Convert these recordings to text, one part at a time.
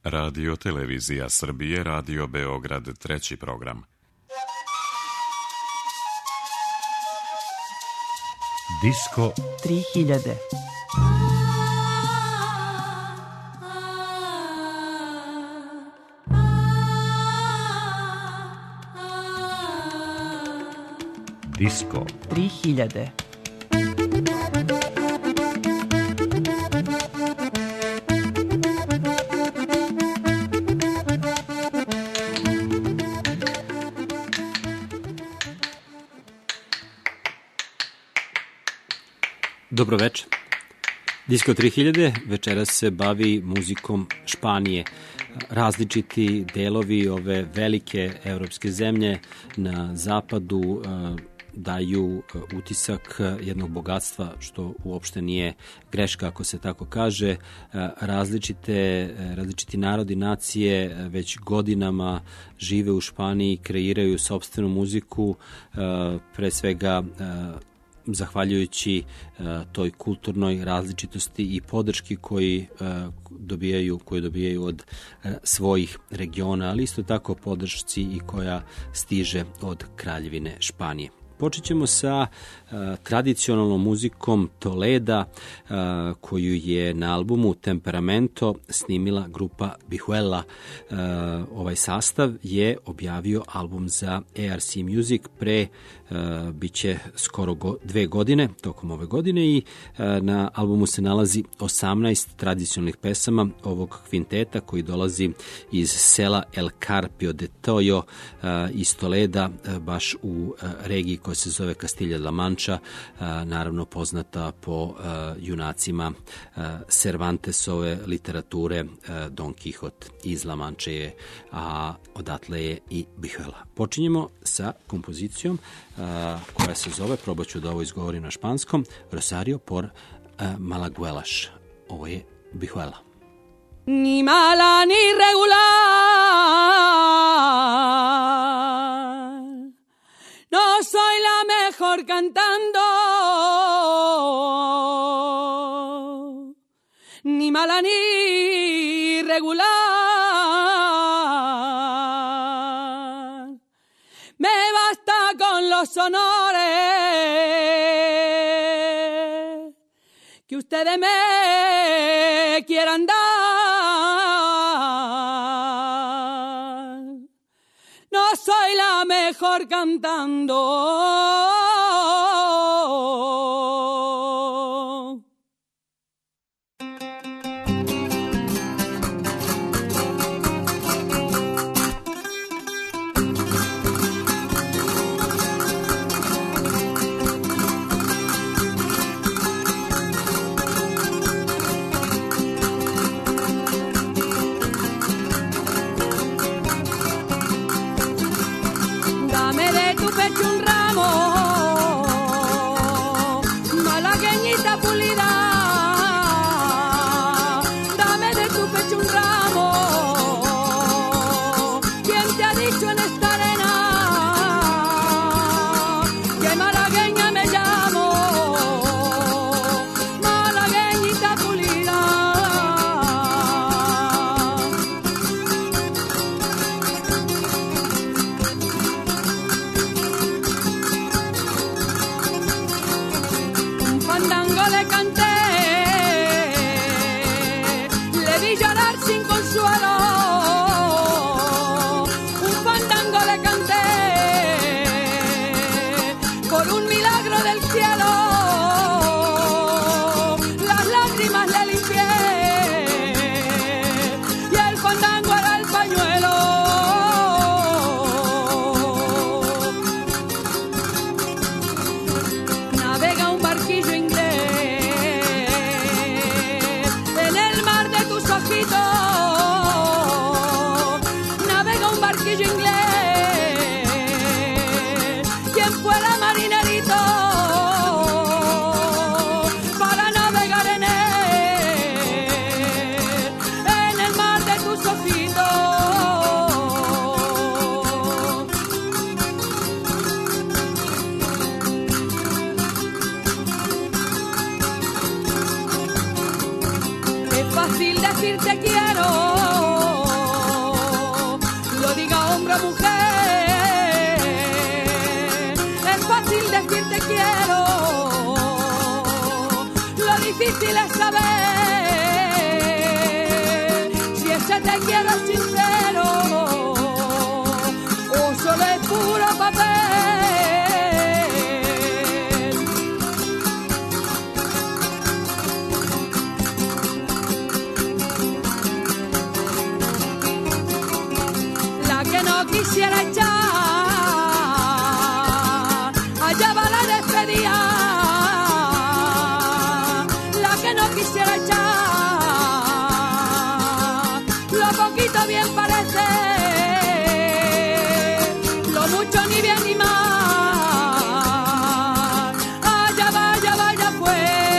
Radio Televizija Srbije, Radio Beograd, 3. program. Disko 3000. Disko 3000. Dobro večer. Disko 3000 večeras se bavi muzikom Španije. Različiti delovi ove velike evropske zemlje na zapadu daju utisak jednog bogatstva, što uopšte nije greška ako se tako kaže. Različiti narodi, nacije već godinama žive u Španiji, kreiraju sopstvenu muziku, pre svega zahvaljujući toj kulturnoj različitosti i podrški koju dobijaju od svojih regiona, ali isto tako podršci i koja stiže od Kraljevine Španije. Počet ćemo sa tradicionalnom muzikom Toleda, koju je na albumu Temperamento snimila grupa Vihuela. Ovaj sastav je objavio album za ARC Music pre biće skoro 2 godine, tokom ove godine, i na albumu se nalazi 18 tradicionalnih pesama ovog kvinteta koji dolazi iz sela El Carpio de Toyo iz Toleda, baš u regiji koja se zove Castilla-La Mancha, naravno poznata po junacima Cervantesove literature. Don Quixote iz La Manche, a odatle je i Vihuela. Počinjemo sa kompozicijom koja se zove, probat ću da ovo izgovorim na španskom, Rosario por Malaguelas. Ovo je Vihuela. Ni mala ni regular, no soy la mejor cantando, ni mala ni regular, me basta con los honores que ustedes me quieran dar. No soy la mejor cantando, fácil decir te quiero. otra vez. Si ese te quiero es sincero o solo es puro papel. La que no quisiera echar, allá va la despedida. La que no quisiera echar, lo poquito bien parece, lo mucho ni bien ni mal. Allá vaya pues.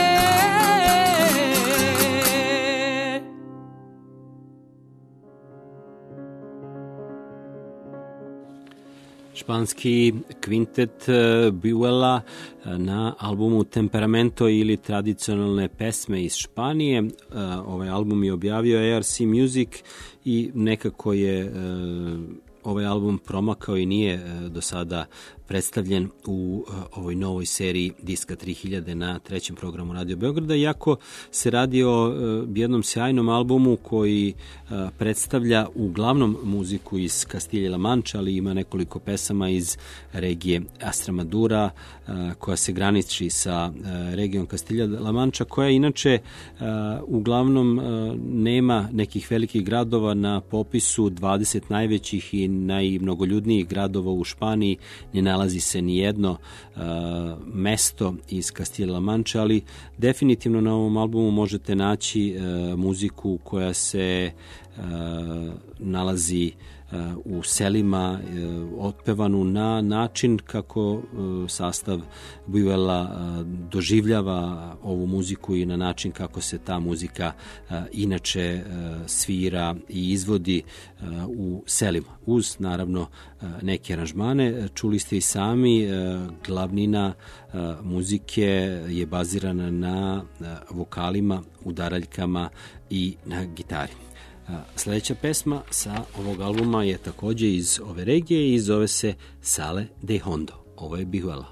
Španski kvintet Buela na albumu Temperamento ili tradicionalne pesme iz Španije. Ovaj album je objavio ARC Music i nekako je ovaj album promakao i nije do sada predstavljen u ovoj novoj seriji Diska 3000 na trećem programu Radio Beograda, iako se radi o jednom sjajnom albumu koji predstavlja uglavnom muziku iz Kastilje-La Manča, ali ima nekoliko pesama iz regije Astramadura koja se graniči sa regijom Kastilja-La Manča, koja inače uglavnom nema nekih velikih gradova na popisu 20 najvećih i najmnogoljudnijih gradova u Španiji. Ne nalazi se ni jedno mesto iz Kastilja-La Manča, ali definitivno na ovom albumu možete naći muziku koja se nalazi u selima, otpevanu na način kako sastav Buela doživljava ovu muziku i na način kako se ta muzika inače svira i izvodi u selima. Uz, naravno, neke aranžmane. Čuli ste i sami, glavnina muzike je bazirana na vokalima, udaraljkama i na gitari. Sljedeća pesma sa ovog albuma je također iz ove regije i zove se Sale de Hondo. Ovo je Buela.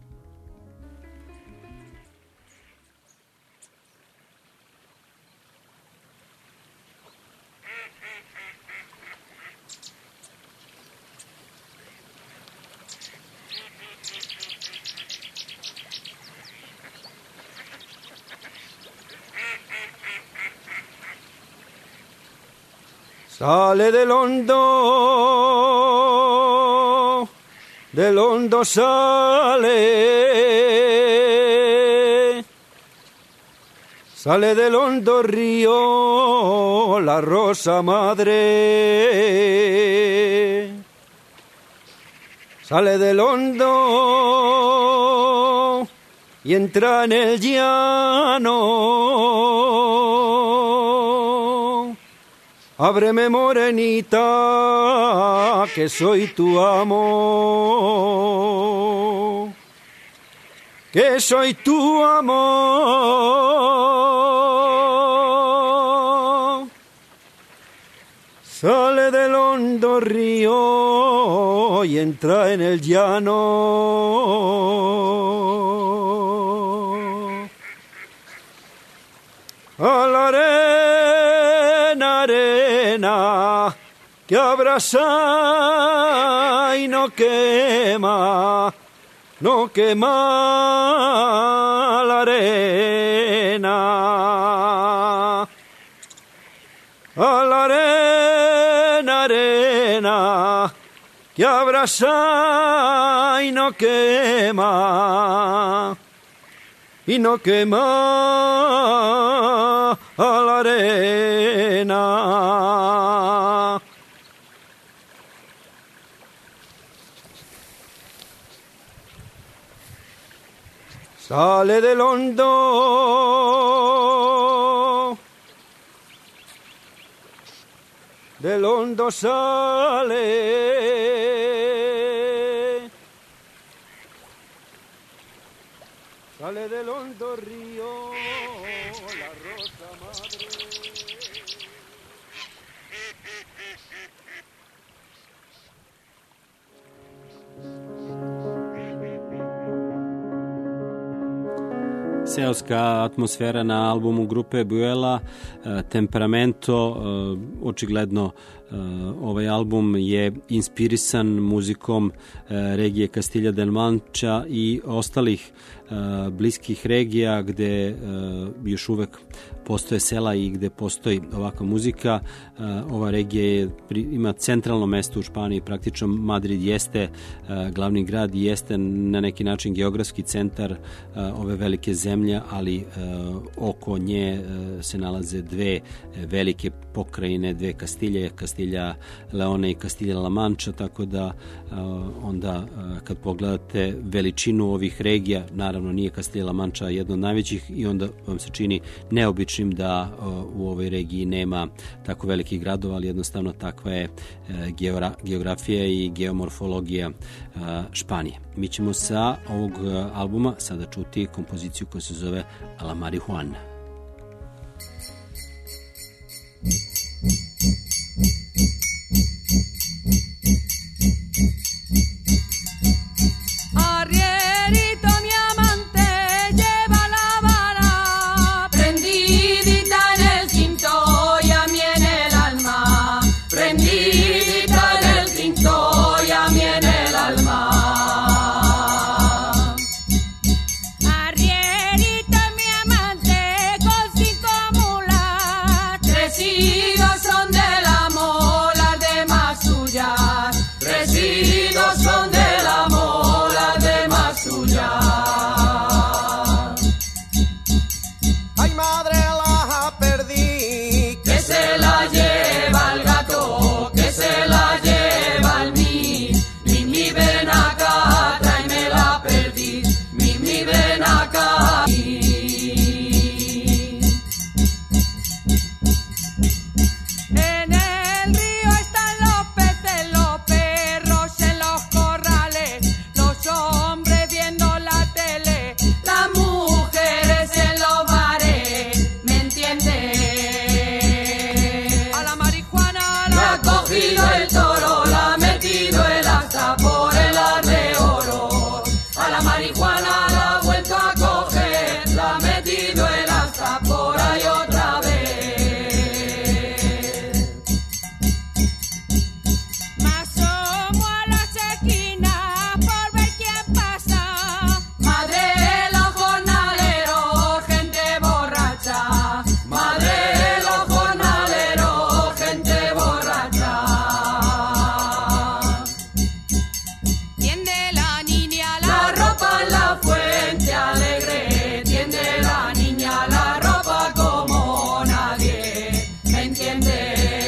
Sale del hondo sale, sale del hondo río la rosa madre, sale del hondo y entra en el llano. Ábreme, morenita, que soy tu amo, que soy tu amor. Sale del hondo río y entra en el llano. A la arena que abrasa y no quema, no quema la arena. A la arena que abrasa y no quema, y no quema a la arena. Sale del hondo sale, sale del hondo río la rosa madre. seoska atmosfera na albumu grupe Buela, Temperamento. Očigledno ovaj album je inspirisan muzikom regije Castilla del Mancha i ostalih bliskih regija gde još uvek postoje sela i gde postoji ovakva muzika. Ova regija ima centralno mesto u Španiji, praktično Madrid jeste glavni grad i jeste na neki način geografski centar ove velike zemlje, ali oko nje se nalaze dve velike pokrajine, dve Kastilje, Kastilja Leone i Kastilja La Mancha, tako da onda kad pogledate veličinu ovih regija, naravno nije Kastilja La Mancha jedna od najvećih i onda vam se čini neobičnim da u ovoj regiji nema tako velikih gradova, ali jednostavno takva je geografija i geomorfologija Španije. Mi ćemo sa ovog albuma sada čuti kompoziciju koja se zove A la Marihuana. Arrierito mi amante lleva la vara prendidita en el cinto y a mí en el alma, prendidita en el cinto y a mí en el alma. Arrierito mi amante con 5 mulas, 3 higos son de la mola de más suyas, 3 higos son de la mola de más suyas. Ay, madre, la perdí. Que se la lleva el gato, que se la lleva el Mimi, ven acá, tráeme la perdiz, Mimi, ven acá. En el río están los peces, los perros en los corrales, los hombres viendo la tele, las mujeres en los bares, ¿me entiendes? A la marihuana la ha cogido el toro, la ha metido el asta por el ar de oro. A la marihuana la ha vuelto a coger, la ha metido el asta por ahí otra vez. Me asomo a las esquinas por ver quién pasa. Madre de los jornaleros, gente borracha. Madre de los jornaleros, gente borracha. Tiende la niña la ropa en la fuente alegre. Tiende la niña la ropa como nadie, ¿me entiendes?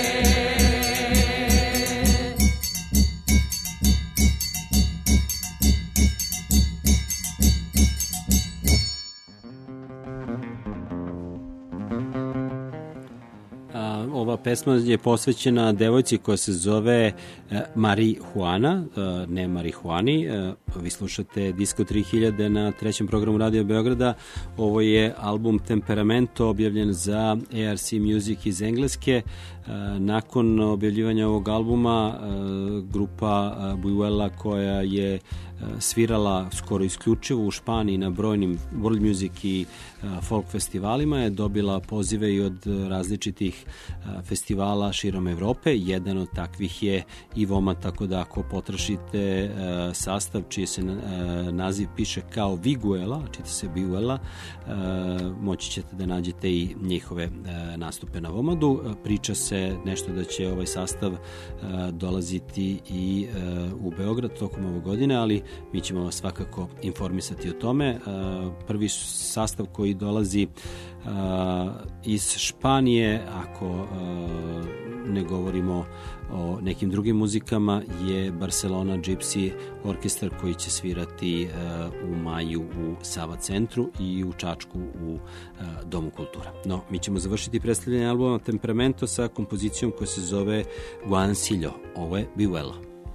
Ova pesma je posvećena devojci koja se zove Marihuana, ne Marihuani. Vi slušate Disco 3000 na trećem programu Radio Beograda. Ovo je album Temperamento, objavljen za ARC Music iz Engleske. Nakon objavljivanja ovog albuma, grupa Buela, koja je svirala skoro isključivo u Španiji na brojnim world music i folk festivalima, je dobila pozive i od različitih festivala širom Evrope. Jedan od takvih je i Voma, tako da ako potrašite sastav čiji se naziv piše kao Viguela, čita se Buela, moći ćete da nađete i njihove nastupe na Vomadu. Priča se nešto da će ovaj sastav dolaziti i u Beograd tokom ove godine, ali mi ćemo vas svakako informisati o tome. Prvi sastav koji dolazi iz Španije, ako ne govorimo o nekim drugim muzikama, je Barcelona Gypsy Orkestar, koji će svirati u maju u Sava centru i u Čačku u Domu kultura. No, mi ćemo završiti predstavljanje albuma Temperamento sa kompozicijom koja se zove Guancillo. Ovo je Buela.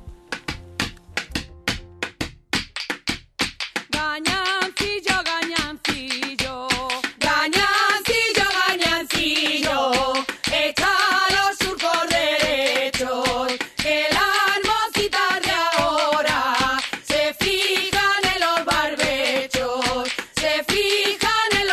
Gañancillo, gañancillo, gañancillo, gañancillo, echa los surcos derechos, que las mocitas de ahora se fijan en los barbechos, se fijan en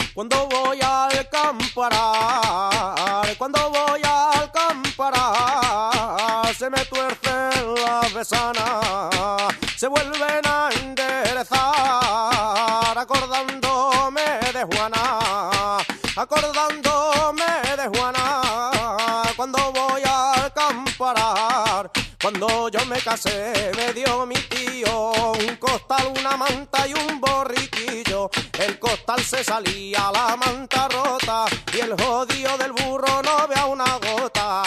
Cuando voy al campo a arar, cuando voy al campo a arar, se me tuercen las besanas, se vuelven a enderezar, acordándome de Juana, acordándome de Juana. Cuando voy al campo a arar, cuando yo me casé me dio mi tío un costal, una manta y un borriquillo. El costal se salía, la manta rota, y el jodido del burro no vea una gota.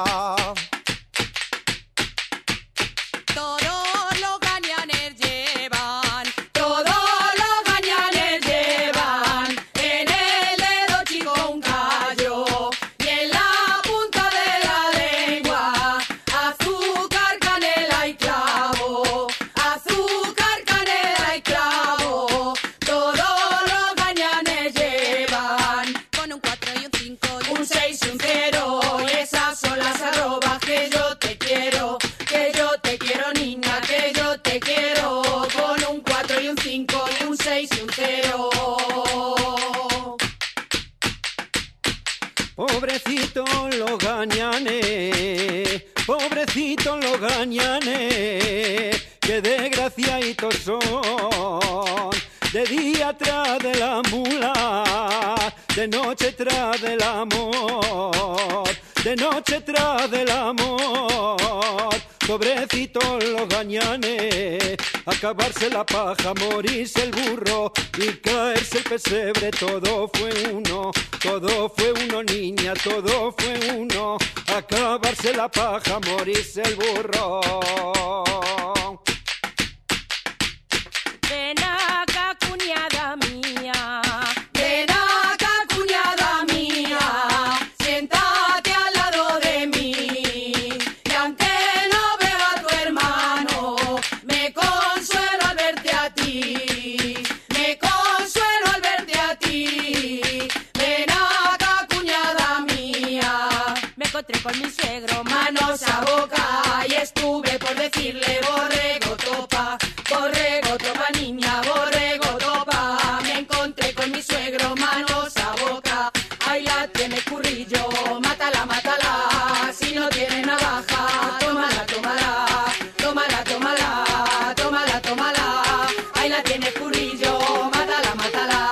Pobrecitos los gañanes, pobrecitos los gañanes, que desgraciaditos son. De día tras de la mula, de noche tras del amor, de noche tras del amor. Pobrecitos los gañanes, acabarse la paja, morirse el burro y caerse el pesebre. Todo fue uno, niña, todo fue uno. Acabarse la paja, morirse el burro. Ven acá, cuñada mía, ven acá, cuñada mía, siéntate al lado de mí, y aunque no veo a tu hermano, me consuelo al verte a ti, me consuelo al verte a ti. Ven acá, cuñada mía, me encontré con mi suegro, manos a boca, y estuve por decirle borrego topa, niña, borrego topa. Me encontré con mi suegro, manos a boca, ahí la tiene currillo, mátala, mátala, si no tiene navaja, tómala, tómala, tómala, tómala, tómala, tómala, ahí la tiene currillo, mátala, mátala.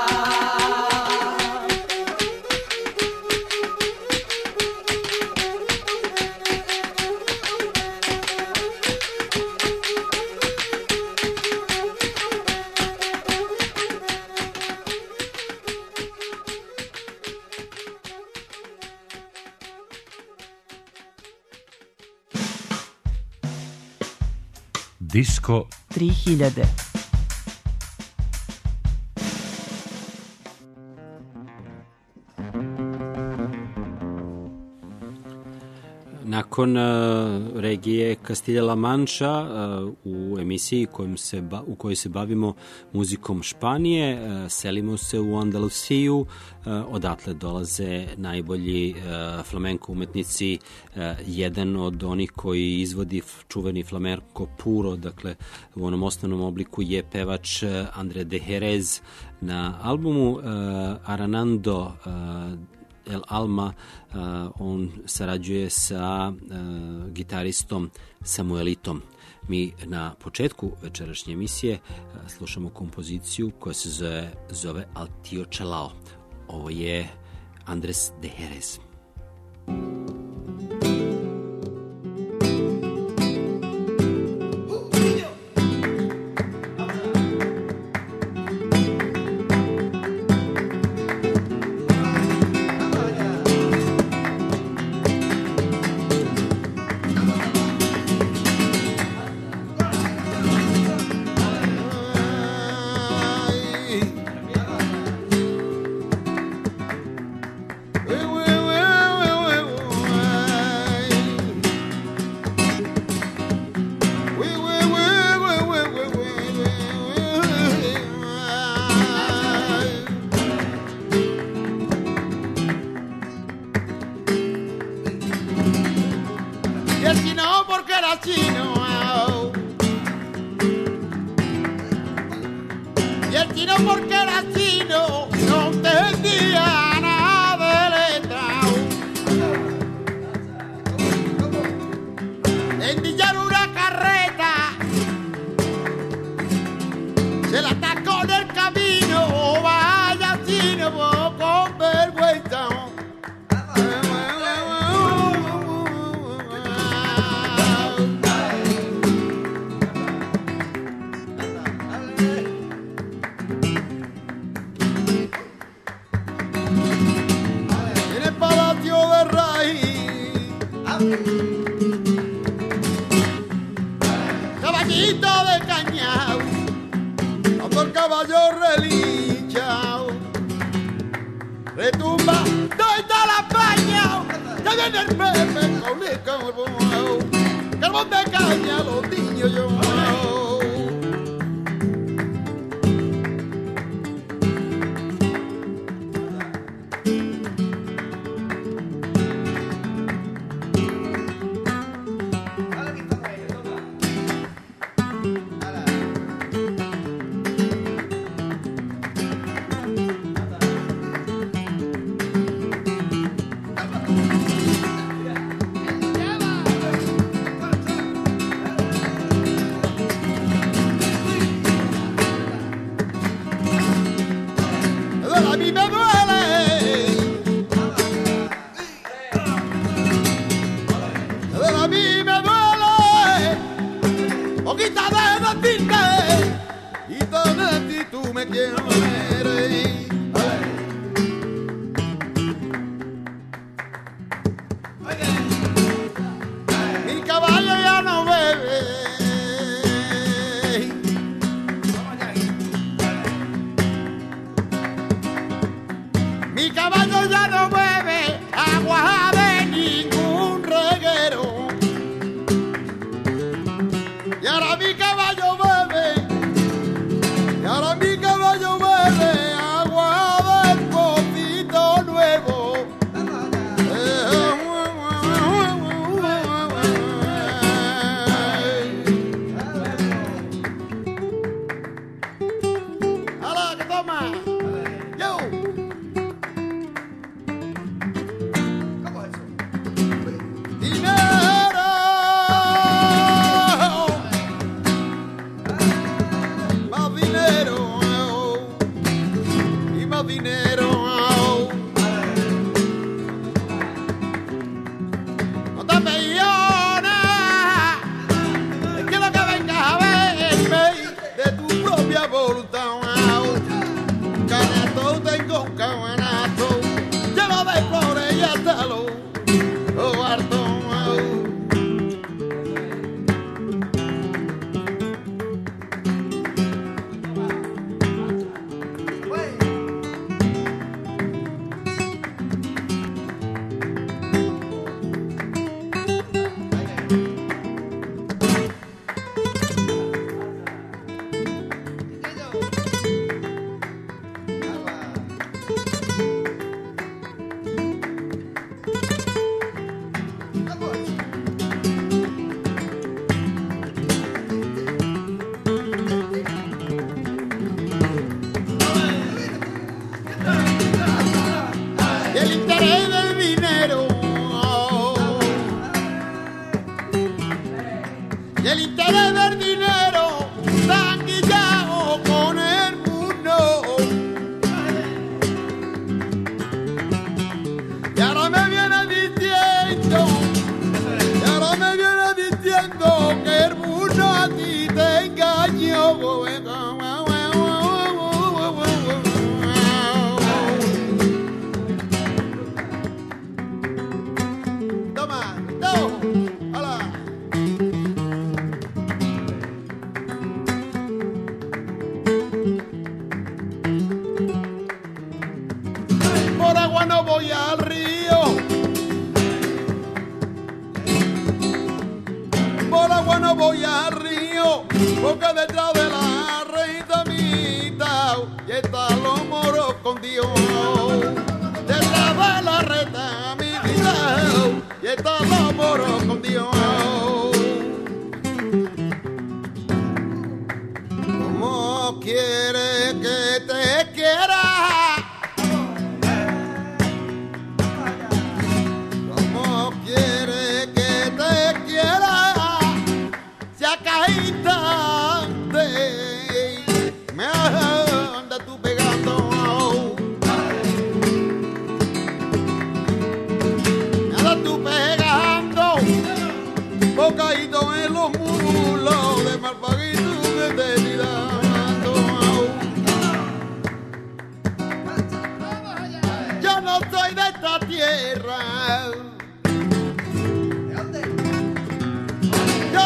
Disko 3000. Nakon regije Castilla-La Mancha u emisiji u kojoj se bavimo muzikom Španije, selimo se u Andalusiju, odatle dolaze najbolji flamenko umetnici. Jedan od onih koji izvodi čuveni flamenko puro, dakle u onom osnovnom obliku, je pevač Andre de Jerez. Na albumu Aranando El Alma on sarađuje sa gitaristom Samuelitom. Mi na početku večerašnje emisije slušamo kompoziciju koja se zove Al Tío Chalao. Ovo je Andres de Jerez. Porque era chino, no te Caballito de cañao, cuando el caballo relincha, retumba, ¿dónde está la paña? Ya viene el Pepe con el carbón de caña, los niños yo.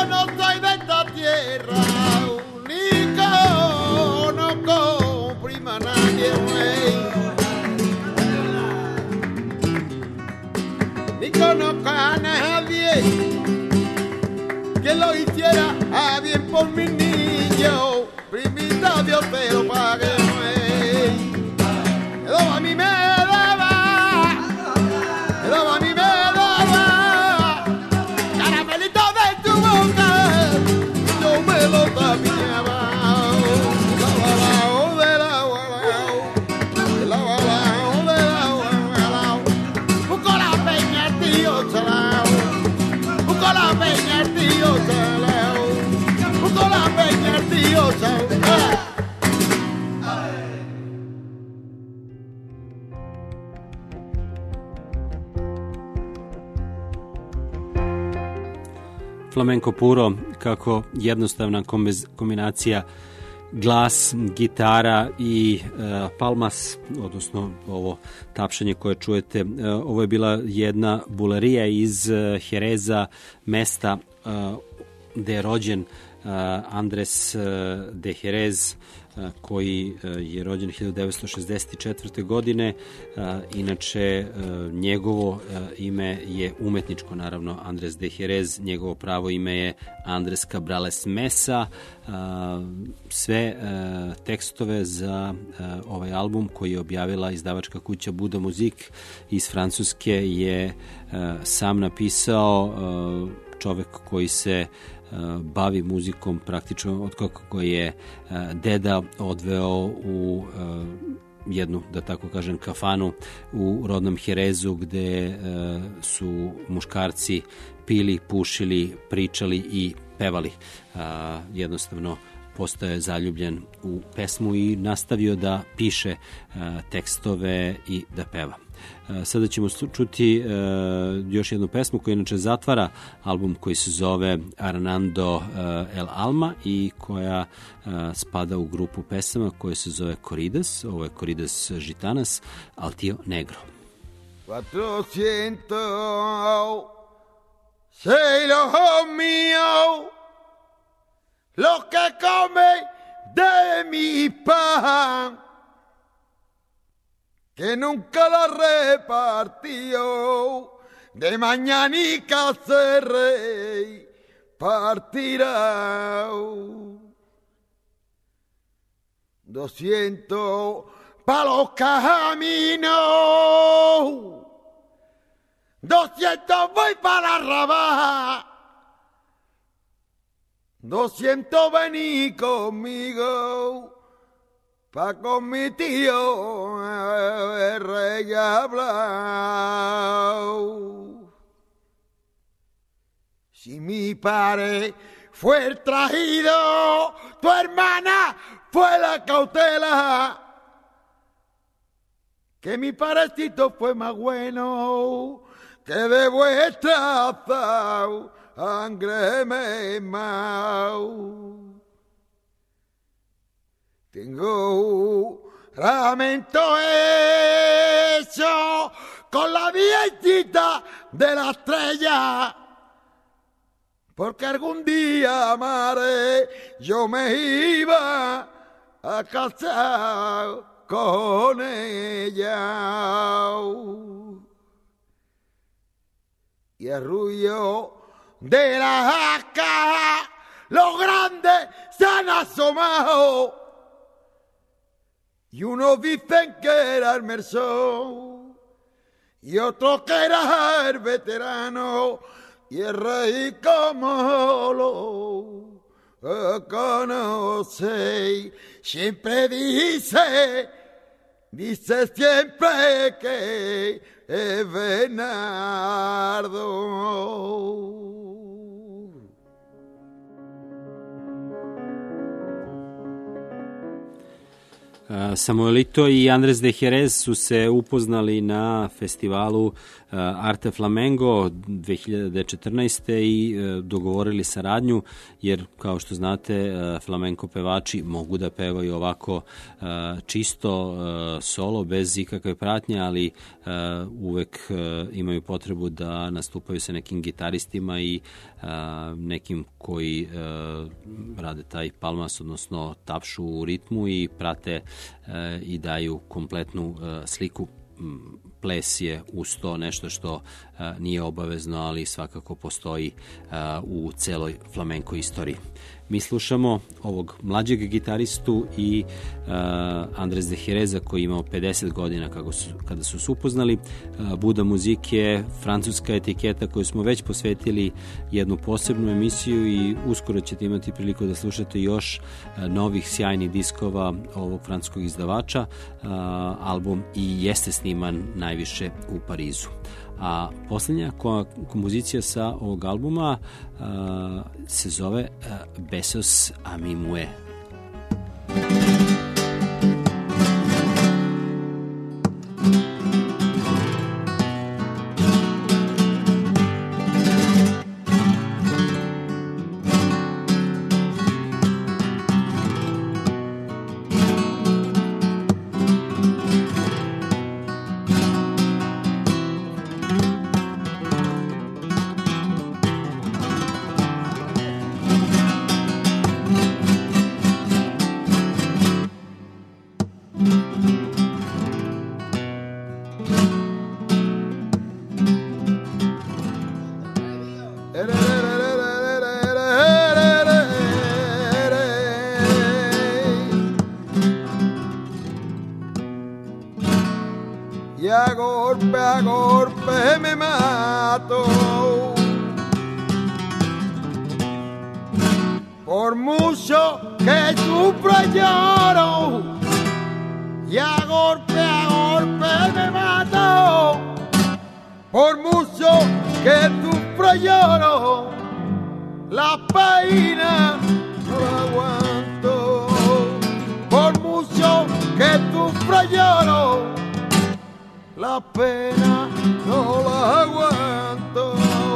yo no soy de esta tierra, ni conozco prima nadie, ni conozco a nadie que lo hiciera a bien por mi niño, primita Dios te lo pague, a mí me daba, a mí me daba, caramelito de tu boca, yo me lo tapiaba, busco la peña el tío Chalao, busco la peña el tío Chalao, busco la peña el tío Chalao. Flamenco puro, kako jednostavna kombinacija glas, gitara i palmas, odnosno ovo tapšanje koje čujete. Ovo je bila jedna bulerija iz Jereza, mesta gde je rođen Andres de Jerez, koji je rođen 1964. godine. Inače, njegovo ime je umetničko, naravno, Andres de Jerez. Njegovo pravo ime je Andres Cabrales Mesa. Sve tekstove za ovaj album koji je objavila izdavačka kuća Buda Muzik iz Francuske je sam napisao čovek koji se bavi muzikom praktično od kako je deda odveo u jednu, da tako kažem, kafanu u rodnom Jerezu gde su muškarci pili, pušili, pričali i pevali. Jednostavno postaje zaljubljen u pesmu i nastavio da piše tekstove i da peva. Sada ćemo čuti još jednu pesmu koja inače zatvara album koji se zove Arnando El Alma i koja spada u grupu pesama koja se zove Corridas. Ovo je Corridas Gitanas, Al Tío Negro. 400 sei los míos, los que comen de mi pan, que nunca la repartió, de mañanica se rey partirá. 200 pa' los caminos, 200 voy para Rabat, 200 vení conmigo, pa' con mi tío el rey hablao. Si mi padre fue el traído, tu hermana fue la cautela, que mi parecito fue más bueno que de vuestra sangre me mau. Tengo un ramento hecho con la viejita de la estrella, porque algún día, madre, yo me iba a casar con ella. Y el ruido de la caja, los grandes se han asomado, y unos dicen que era el Mersón, y otros que era el veterano, y el rey como lo conoce, siempre dice siempre que es Bernardo. Samuelito i Andres de Jerez su se upoznali na festivalu Arte Flamengo 2014. i dogovorili saradnju, jer kao što znate flamenko pevači mogu da pevaju ovako čisto solo, bez ikakve pratnje, ali uvek imaju potrebu da nastupaju sa nekim gitaristima i nekim koji rade taj palmas, odnosno tapšu u ritmu i prate i daju kompletnu sliku. Ples je uz to nešto što nije obavezno, ali svakako postoji u celoj flamenko istoriji. Mi slušamo ovog mlađeg gitaristu i Andres de Jereza koji je imao 50 godina kada su se upoznali. Buda Muzik je francuska etiketa koju smo već posvetili jednu posebnu emisiju i uskoro ćete imati priliku da slušate još novih sjajnih diskova ovog francuskog izdavača. Album i jeste sniman najviše u Parizu. A posljednja kompozicija sa ovog albuma se zove Besos a mi mue. Y a golpe me mato. Por mucho que sufro y lloro, y a golpe me mato. Por mucho que sufro y lloro, la pena no la aguanto. Por mucho que sufro y lloro, la pena no la aguanto.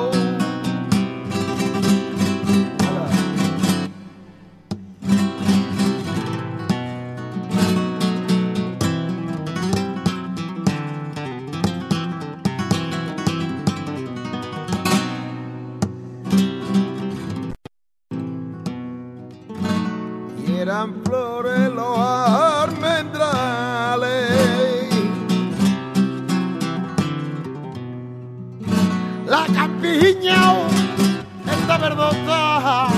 Y eran flores los almendrales, la campiña está verdosa,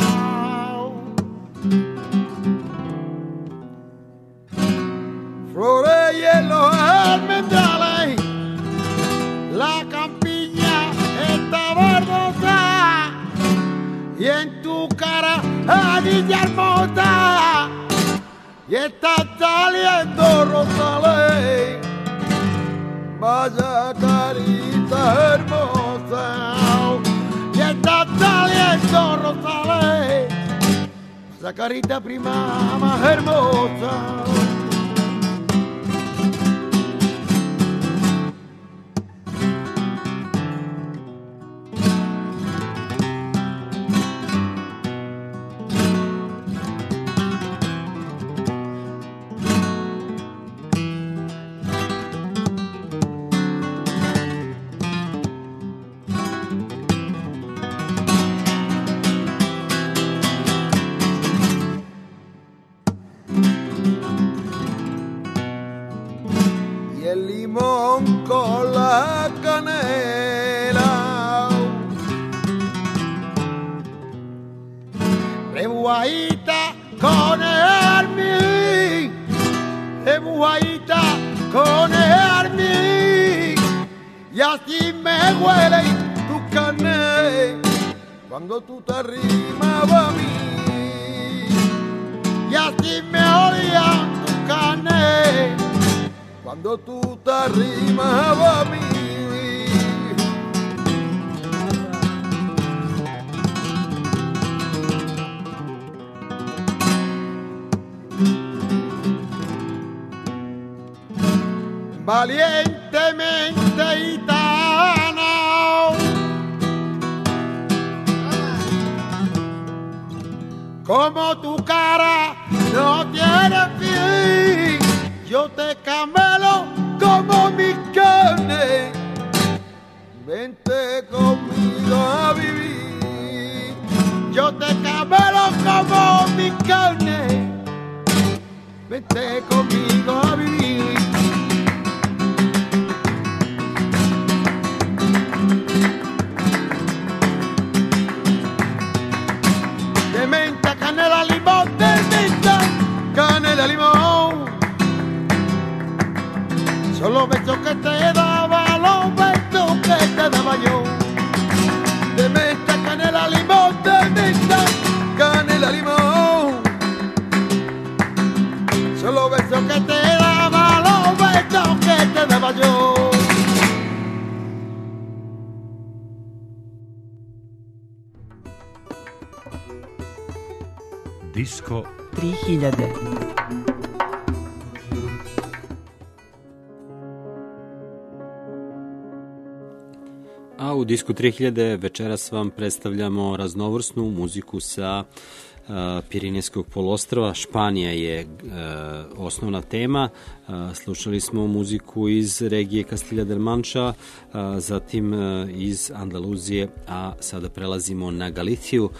flores y los almendrales, la campiña está verdosa, y en tu cara anilla hermosa, y está saliendo rosales, vaya carita hermosa, y está saliendo rosales, esa carita prima más hermosa. El limón con la canela, rebuadita con el armín, rebuadita con el armín, y así me huele tu carne cuando tú te arrimas a mí, y así me olía tu carne cuando tú te arrimas a mí. valientemente gitano. Como tu cara no tiene fin, yo te camelo como mi carne. Vente conmigo a vivir, yo te camelo como mi carne. Vente conmigo a vivir. De menta, canela, limón, de menta, canela, limón. Son los besos que te daba, los besos que te daba yo. De menta, canela, limón, de menta, canela, limón. Son los besos que te daba, los besos que te daba yo. Disko 3000. A u Disku 3000 večeras vam predstavljamo raznovrsnu muziku sa Pirinejskog poluostrva. Španija je osnovna tema. Slušali smo muziku iz regije Castilla del Mancha, zatim iz Andaluzije, a sada prelazimo na Galiciju.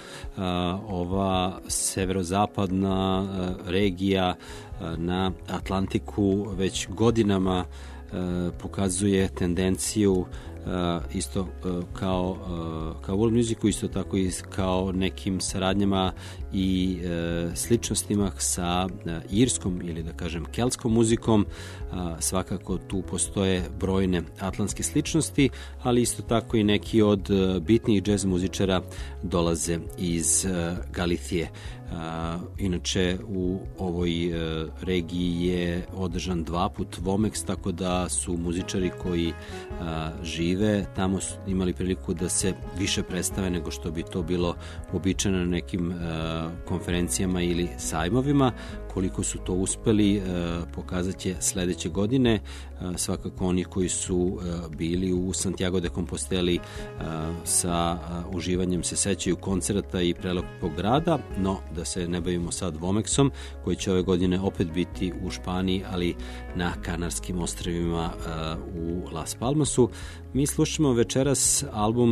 Ova severozapadna regija na Atlantiku već godinama pokazuje tendenciju isto kao world musicu, isto tako i kao nekim saradnjama i sličnostima sa irskom ili da kažem keltskom muzikom. Svakako tu postoje brojne atlantske sličnosti, ali isto tako i neki od bitnijih džez muzičara dolaze iz Galicije. Inače u ovoj regiji je održan 2 put Vomex, tako da su muzičari koji žive tamo imali priliku da se više predstave nego što bi to bilo uobičajeno na nekim konferencijama ili sajmovima. Koliko su to uspeli pokazat će sledeće godine. Svakako oni koji su bili u Santiago de Composteli sa uživanjem se sećaju koncerta i prelepog grada, no da se ne bavimo sad Vomexom, koji će ove godine opet biti u Španiji, ali na Kanarskim ostrvima u Las Palmasu. Mi slušamo večeras album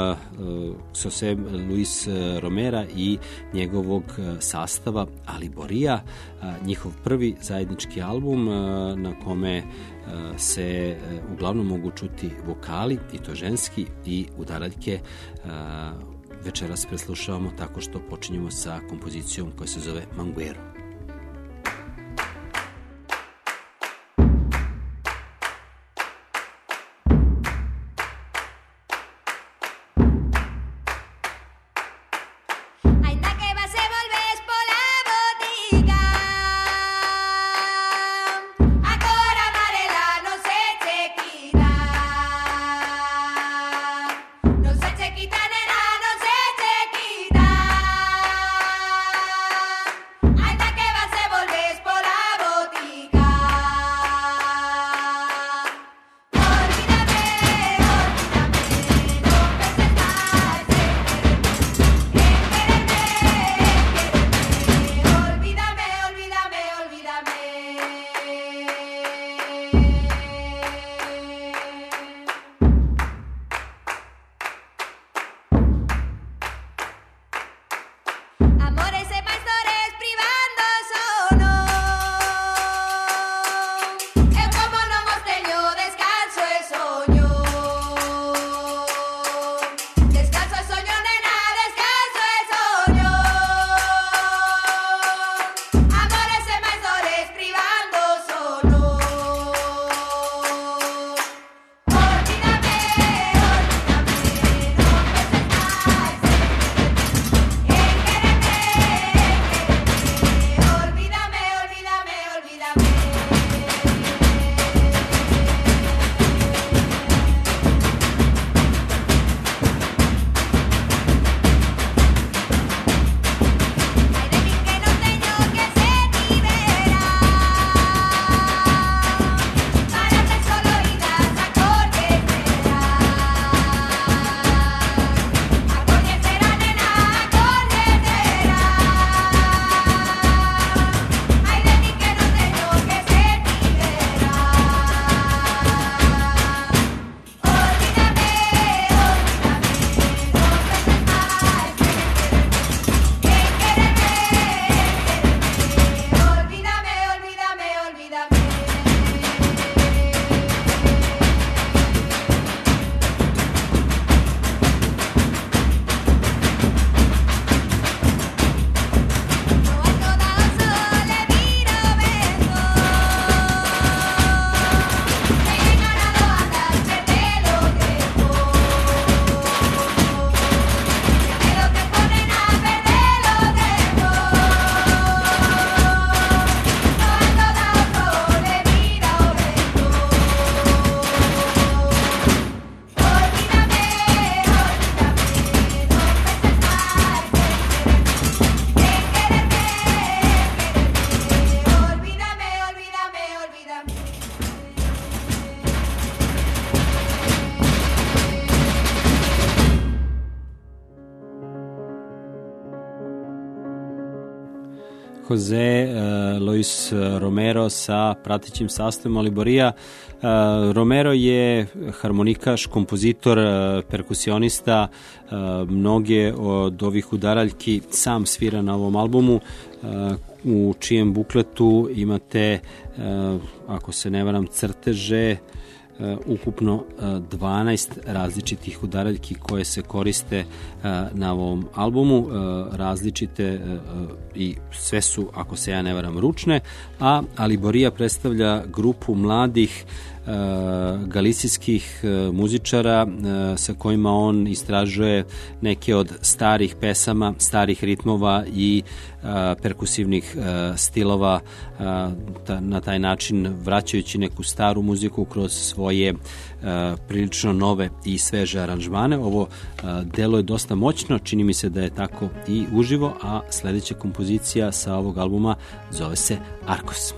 José Luis Romera i njegovog sastava Aliboria, njihov prvi zajednički album na kome se uglavnom mogu čuti vokali, i to ženski, i udaraljke. Večeras preslušavamo tako što počinjemo sa kompozicijom koja se zove Manguero. Anda Jose Luis Romero sa pratećim sastavom Aliboria. Romero je harmonikaš, kompozitor, perkusionista, mnoge od ovih udaraljki sam svira na ovom albumu, u čijem bukletu imate, ako se ne varam, crteže ukupno 12 različitih udaraljki koje se koriste na ovom albumu, različite i sve su, ako se ja ne varam, ručne, a Aliboria predstavlja grupu mladih galicijskih muzičara sa kojima on istražuje neke od starih pesama, starih ritmova i perkusivnih stilova, na taj način vraćajući neku staru muziku kroz svoje prilično nove i sveže aranžmane. Ovo delo je dosta moćno, čini mi se da je tako i uživo, a sledeća kompozicija sa ovog albuma zove se Arcos.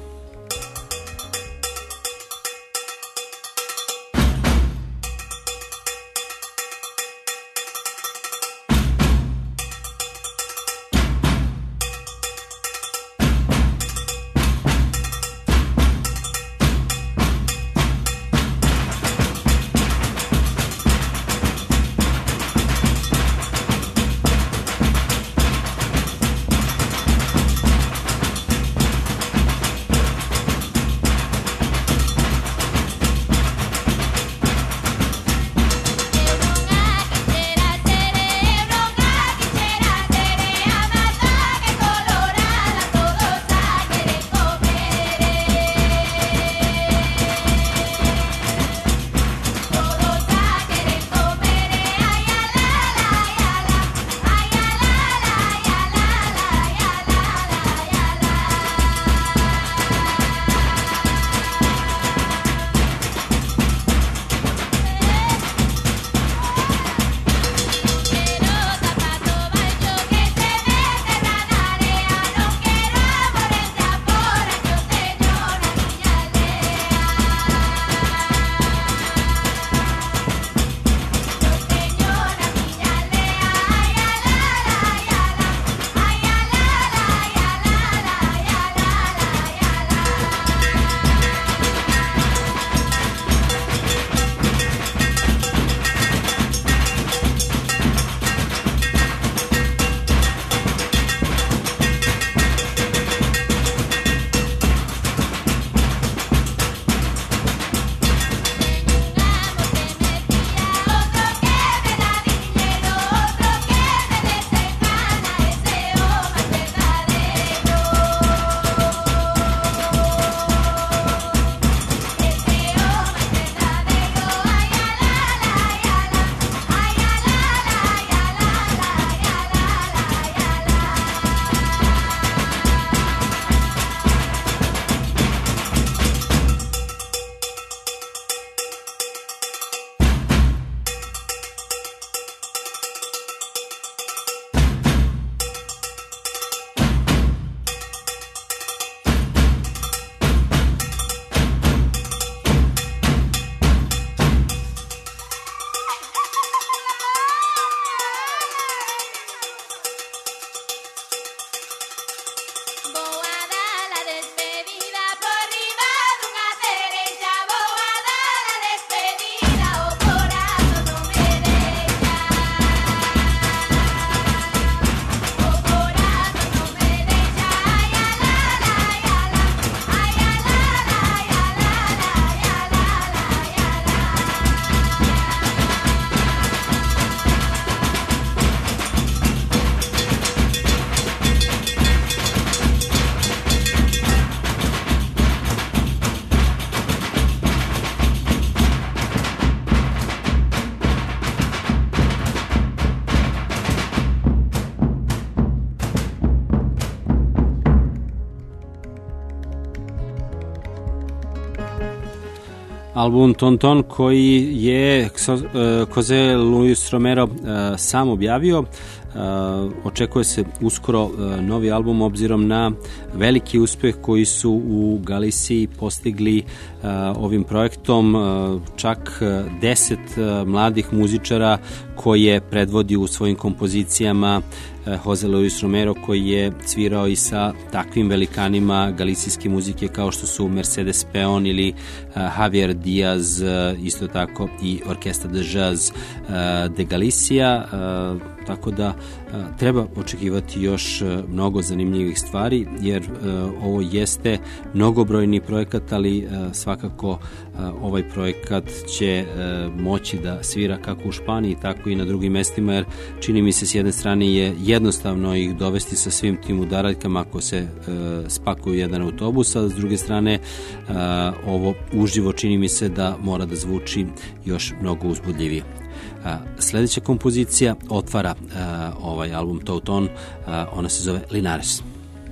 album Tonton koji je Jose Luis Romero sam objavio. Očekuje se uskoro novi album obzirom na veliki uspeh koji su u Galiciji postigli ovim projektom, čak 10 mladih muzičara koje predvodi u svojim kompozicijama Jose Luis Romero, koji je svirao i sa takvim velikanima galicijske muzike kao što su Mercedes Peon ili Javier Diaz, isto tako i Orkestra de Jazz de Galicia, tako da treba očekivati još mnogo zanimljivih stvari, jer ovo jeste mnogobrojni projekat, ali svakako ovaj projekat će moći da svira kako u Španiji, tako i na drugim mestima, jer čini mi se s jedne strane je jednostavno ih dovesti sa svim tim udaraljkama ako se spakuju jedan autobus, a s druge strane ovo uživo čini mi se da mora da zvuči još mnogo uzbudljivije. Sljedeća kompozicija otvara ovaj album Teuton, ona se zove Linares.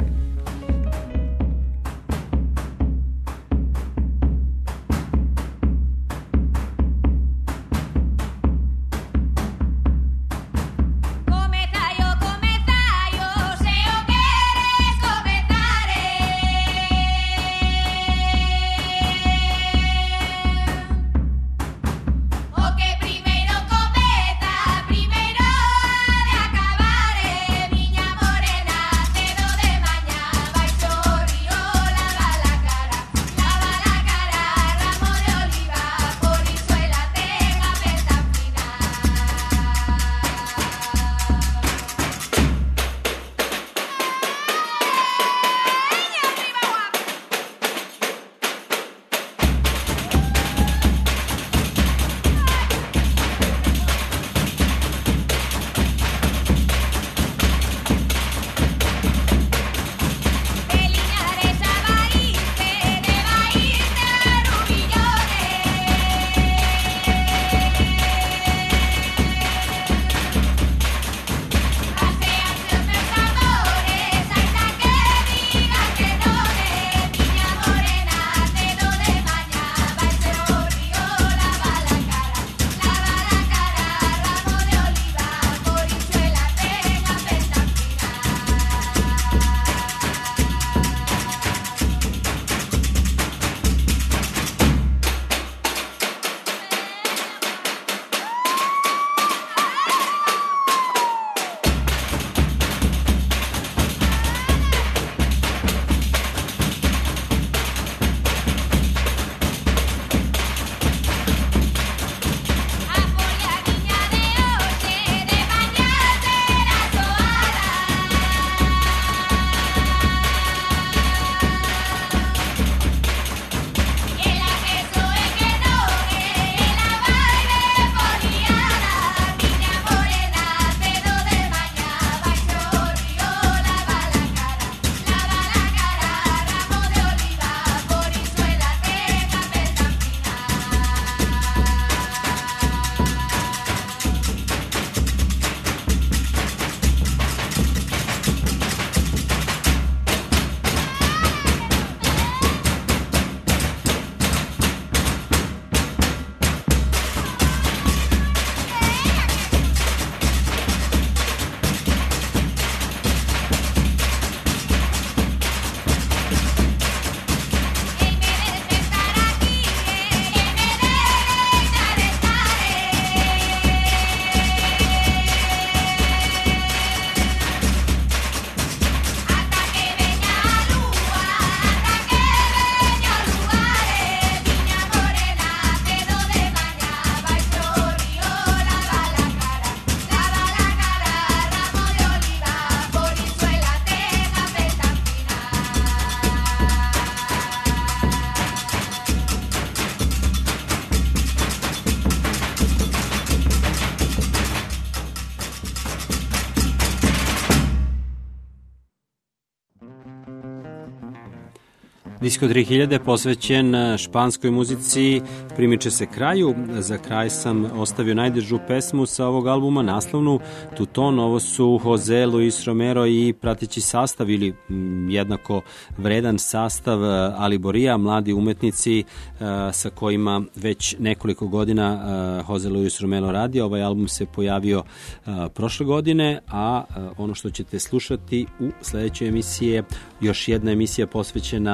Disko 3000 posvećen španskoj muzici primiče se kraju. Za kraj sam ostavio najdežu pesmu sa ovog albuma, naslovnu Teuton. Ovo su Jose Luis Romero i prateći sastav ili jednako vredan sastav Aliborija, mladi umetnici sa kojima već nekoliko godina Jose Luis Romero radi. Ovaj album se pojavio prošle godine, a ono što ćete slušati u sljedećoj emisiji je još jedna emisija posvećena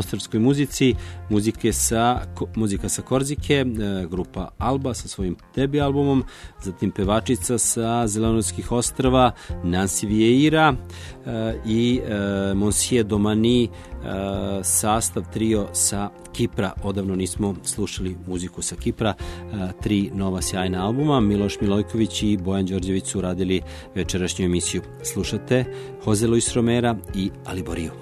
mostarskoj muzici, muzika sa Korzike, grupa Alba sa svojim debi albumom, zatim pevačica sa Zelenorskih ostrva Nancy Vieira i Monsieur Domani, sastav trio sa Kipra. Odavno nismo slušali muziku sa Kipra. 3 nova sjajna albuma. Miloš Milojković i Bojan Đorđević su radili večerašnju emisiju. Slušate Jose Luis Romera i Aliboriju.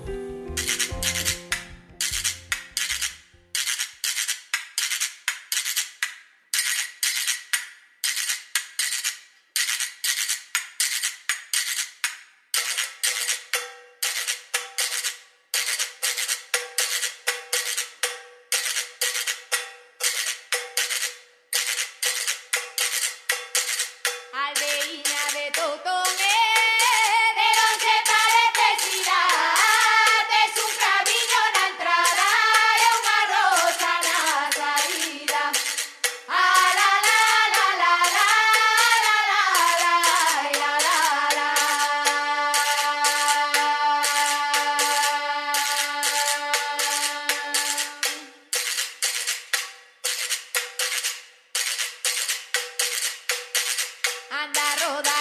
Aldeína de Totomé, de donde parece ciudad, es un camino na entrada y una rosa na salida. Ah, la la la la la la la la la la. Anda rodando.